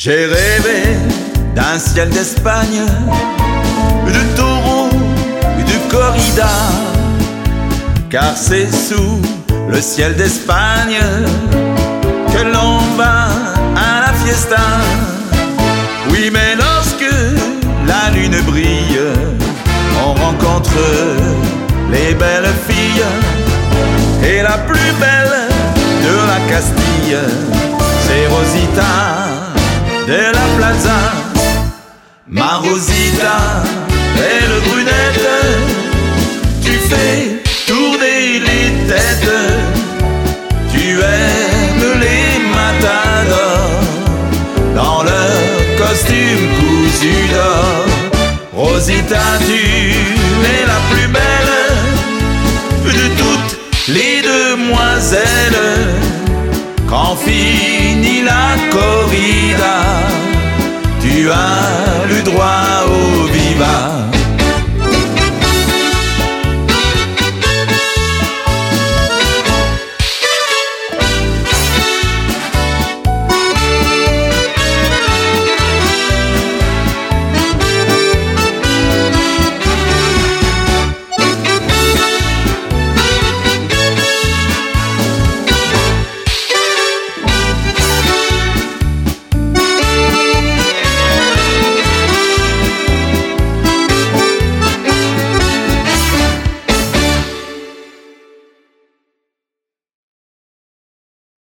J'ai rêvé d'un ciel d'Espagne, de taureau et de corrida, car c'est sous le ciel d'Espagne que l'on va à la fiesta. Oui, mais lorsque la lune brille, on rencontre les belles filles, et la plus belle de la Castille, c'est Rosita de la Plaza. Ma Rosita, belle brunette, tu fais tourner les têtes, tu aimes les matadors dans leur costume cousu d'or. Rosita, tu es la plus belle de toutes les demoiselles. Quand finit la corrida, tu as le droit au viva.